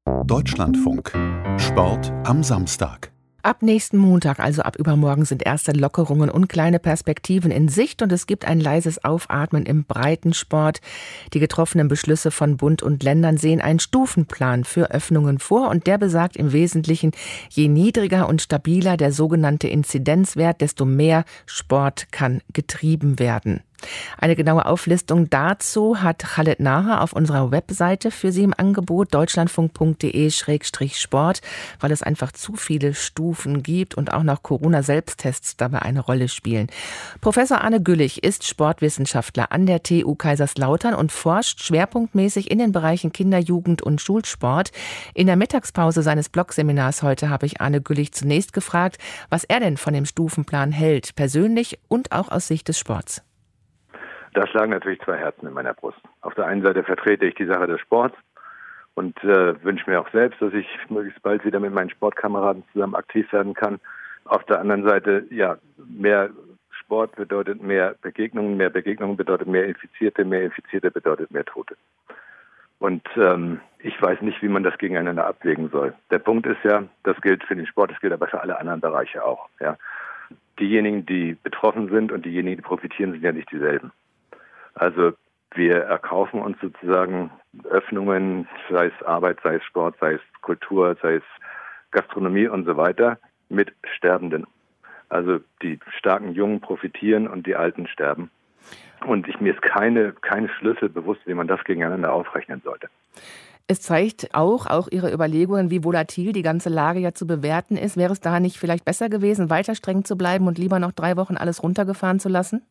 Deutschlandfunk. Sport am Samstag. Ab nächsten Montag, also ab übermorgen, sind erste Lockerungen und kleine Perspektiven in Sicht und es gibt ein leises Aufatmen im Breitensport. Die getroffenen Beschlüsse von Bund und Ländern sehen einen Stufenplan für Öffnungen vor und der besagt im Wesentlichen, je niedriger und stabiler der sogenannte Inzidenzwert, desto mehr Sport kann getrieben werden. Eine genaue Auflistung dazu hat Khaled Naher auf unserer Webseite für Sie im Angebot deutschlandfunk.de/sport, weil es einfach zu viele Stufen gibt und auch noch Corona-Selbsttests dabei eine Rolle spielen. Professor Arne Güllich ist Sportwissenschaftler an der TU Kaiserslautern und forscht schwerpunktmäßig in den Bereichen Kinder-, Jugend- und Schulsport. In der Mittagspause seines Blogseminars heute habe ich Arne Güllich zunächst gefragt, was er denn von dem Stufenplan hält, persönlich und auch aus Sicht des Sports. Da schlagen natürlich zwei Herzen in meiner Brust. Auf der einen Seite vertrete ich die Sache des Sports und wünsche mir auch selbst, dass ich möglichst bald wieder mit meinen Sportkameraden zusammen aktiv werden kann. Auf der anderen Seite, ja, mehr Sport bedeutet mehr Begegnungen bedeutet mehr Infizierte bedeutet mehr Tote. Und ich weiß nicht, wie man das gegeneinander abwägen soll. Der Punkt ist ja, das gilt für den Sport, das gilt aber für alle anderen Bereiche auch. Ja. Diejenigen, die betroffen sind und diejenigen, die profitieren, sind ja nicht dieselben. Also wir erkaufen uns sozusagen Öffnungen, sei es Arbeit, sei es Sport, sei es Kultur, sei es Gastronomie und so weiter, mit Sterbenden. Also die starken Jungen profitieren und die Alten sterben. Und mir ist keine Schlüssel bewusst, wie man das gegeneinander aufrechnen sollte. Es zeigt auch Ihre Überlegungen, wie volatil die ganze Lage ja zu bewerten ist. Wäre es da nicht vielleicht besser gewesen, weiter streng zu bleiben und lieber noch 3 Wochen alles runtergefahren zu lassen?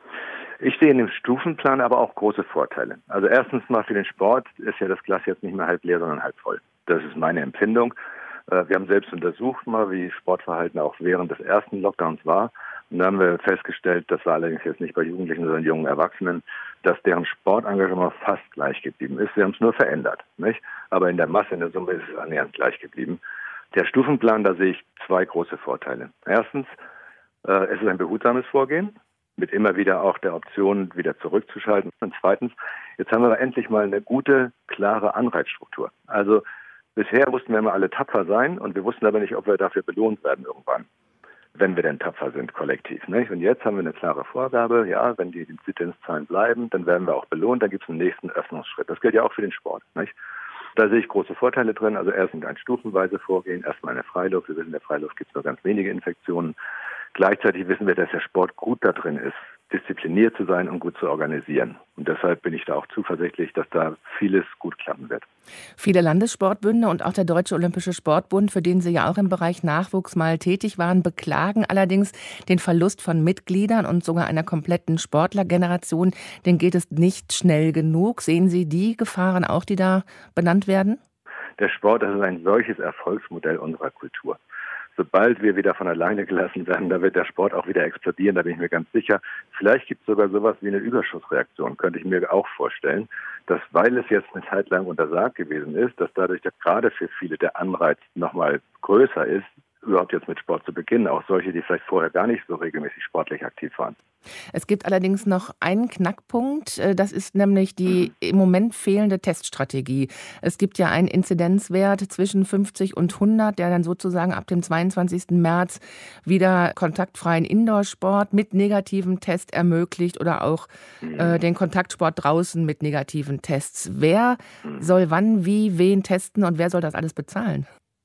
Ich sehe in dem Stufenplan aber auch große Vorteile. Also erstens mal für den Sport ist ja das Glas jetzt nicht mehr halb leer, sondern halb voll. Das ist meine Empfindung. Wir haben selbst untersucht mal, wie Sportverhalten auch während des ersten Lockdowns war. Und da haben wir festgestellt, das war allerdings jetzt nicht bei Jugendlichen, sondern jungen Erwachsenen, dass deren Sportengagement fast gleich geblieben ist. Sie haben es nur verändert, nicht? Aber in der Masse, in der Summe ist es annähernd gleich geblieben. Der Stufenplan, da sehe ich 2 große Vorteile. Erstens, es ist ein behutsames Vorgehen, mit immer wieder auch der Option, wieder zurückzuschalten. Und zweitens, jetzt haben wir endlich mal eine gute, klare Anreizstruktur. Also bisher mussten wir immer alle tapfer sein und wir wussten aber nicht, ob wir dafür belohnt werden irgendwann, wenn wir denn tapfer sind, kollektiv. Nicht? Und jetzt haben wir eine klare Vorgabe, ja, wenn die Inzidenzzahlen bleiben, dann werden wir auch belohnt, dann gibt es einen nächsten Öffnungsschritt. Das gilt ja auch für den Sport. Nicht? Da sehe ich große Vorteile drin. Also erstens ein stufenweise Vorgehen, erstmal in der Freiluft. Wir wissen, in der Freiluft gibt es nur ganz wenige Infektionen. Gleichzeitig wissen wir, dass der Sport gut da drin ist, diszipliniert zu sein und gut zu organisieren. Und deshalb bin ich da auch zuversichtlich, dass da vieles gut klappen wird. Viele Landessportbünde und auch der Deutsche Olympische Sportbund, für den Sie ja auch im Bereich Nachwuchs mal tätig waren, beklagen allerdings den Verlust von Mitgliedern und sogar einer kompletten Sportlergeneration. Denen geht es nicht schnell genug. Sehen Sie die Gefahren auch, die da benannt werden? Der Sport, das ist ein solches Erfolgsmodell unserer Kultur. Sobald wir wieder von alleine gelassen werden, da wird der Sport auch wieder explodieren, da bin ich mir ganz sicher. Vielleicht gibt es sogar sowas wie eine Überschussreaktion, könnte ich mir auch vorstellen, dass, weil es jetzt eine Zeit lang untersagt gewesen ist, dass dadurch gerade für viele der Anreiz nochmal größer ist, überhaupt jetzt mit Sport zu beginnen, auch solche, die vielleicht vorher gar nicht so regelmäßig sportlich aktiv waren. Es gibt allerdings noch einen Knackpunkt, das ist nämlich die im Moment fehlende Teststrategie. Es gibt ja einen Inzidenzwert zwischen 50 und 100, der dann sozusagen ab dem 22. März wieder kontaktfreien Indoorsport mit negativem Test ermöglicht oder auch den Kontaktsport draußen mit negativen Tests. Wer soll wann, wie, wen testen und wer soll das alles bezahlen?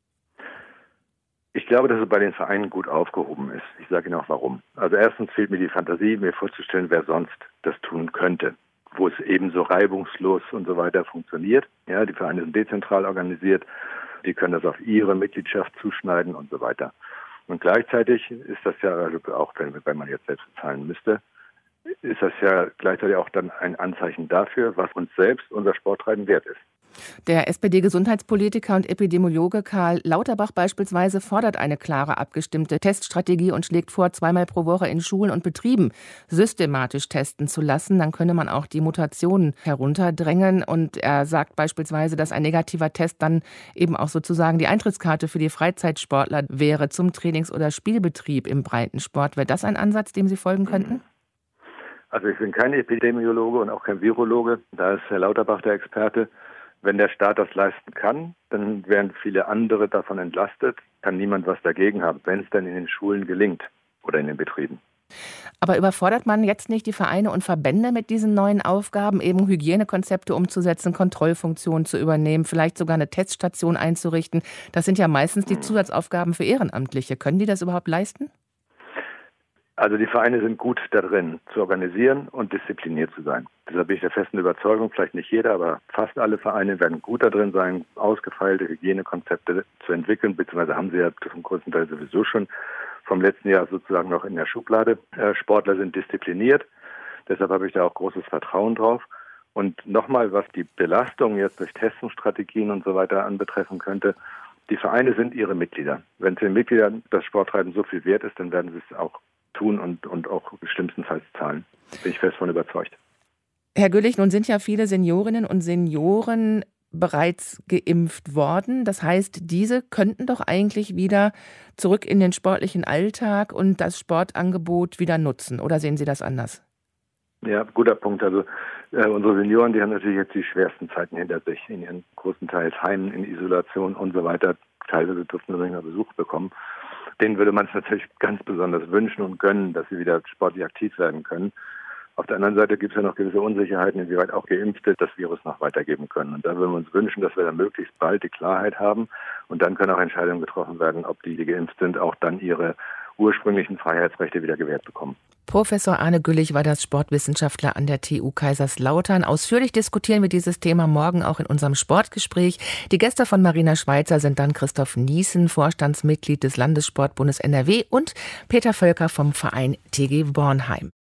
Ich glaube, dass es bei den Vereinen gut aufgehoben ist. Ich sage Ihnen auch warum. Also erstens fehlt mir die Fantasie, mir vorzustellen, wer sonst das tun könnte, wo es eben so reibungslos und so weiter funktioniert. Ja, die Vereine sind dezentral organisiert, die können das auf ihre Mitgliedschaft zuschneiden und so weiter. Und gleichzeitig ist das ja, also auch wenn man jetzt selbst bezahlen müsste, ist das ja gleichzeitig auch dann ein Anzeichen dafür, was uns selbst unser Sporttreiben wert ist. Der SPD-Gesundheitspolitiker und Epidemiologe Karl Lauterbach beispielsweise fordert eine klare, abgestimmte Teststrategie und schlägt vor, 2-mal pro Woche in Schulen und Betrieben systematisch testen zu lassen. Dann könne man auch die Mutationen herunterdrängen. Und er sagt beispielsweise, dass ein negativer Test dann eben auch sozusagen die Eintrittskarte für die Freizeitsportler wäre zum Trainings- oder Spielbetrieb im Breitensport. Wäre das ein Ansatz, dem Sie folgen könnten? Also ich bin kein Epidemiologe und auch kein Virologe. Da ist Herr Lauterbach der Experte. Wenn der Staat das leisten kann, dann werden viele andere davon entlastet, kann niemand was dagegen haben, wenn es dann in den Schulen gelingt oder in den Betrieben. Aber überfordert man jetzt nicht die Vereine und Verbände mit diesen neuen Aufgaben, eben Hygienekonzepte umzusetzen, Kontrollfunktionen zu übernehmen, vielleicht sogar eine Teststation einzurichten? Das sind ja meistens die Zusatzaufgaben für Ehrenamtliche. Können die das überhaupt leisten? Also die Vereine sind gut darin, zu organisieren und diszipliniert zu sein. Deshalb bin ich der festen Überzeugung, vielleicht nicht jeder, aber fast alle Vereine werden gut darin sein, ausgefeilte Hygienekonzepte zu entwickeln, beziehungsweise haben sie ja zum größten Teil sowieso schon vom letzten Jahr sozusagen noch in der Schublade. Sportler sind diszipliniert, deshalb habe ich da auch großes Vertrauen drauf. Und nochmal, was die Belastung jetzt durch Testungsstrategien und so weiter anbetreffen könnte, die Vereine sind ihre Mitglieder. Wenn es den Mitgliedern das Sporttreiben so viel wert ist, dann werden sie es auch tun und auch schlimmstenfalls zahlen. Bin ich fest von überzeugt. Herr Güllich, nun sind ja viele Seniorinnen und Senioren bereits geimpft worden. Das heißt, diese könnten doch eigentlich wieder zurück in den sportlichen Alltag und das Sportangebot wieder nutzen. Oder sehen Sie das anders? Ja, guter Punkt. Also unsere Senioren, die haben natürlich jetzt die schwersten Zeiten hinter sich. In ihren großenteils Heimen, in Isolation und so weiter. Teilweise durften sie nicht mehr Besuch bekommen. Denen würde man es natürlich ganz besonders wünschen und gönnen, dass sie wieder sportlich aktiv werden können. Auf der anderen Seite gibt es ja noch gewisse Unsicherheiten, inwieweit auch Geimpfte das Virus noch weitergeben können. Und da würden wir uns wünschen, dass wir da möglichst bald die Klarheit haben. Und dann können auch Entscheidungen getroffen werden, ob die geimpft sind, auch dann ihre ursprünglichen Freiheitsrechte wieder gewährt bekommen. Professor Arne Güllich war das Sportwissenschaftler an der TU Kaiserslautern. Ausführlich diskutieren wir dieses Thema morgen auch in unserem Sportgespräch. Die Gäste von Marina Schweizer sind dann Christoph Niesen, Vorstandsmitglied des Landessportbundes NRW und Peter Völker vom Verein TG Bornheim.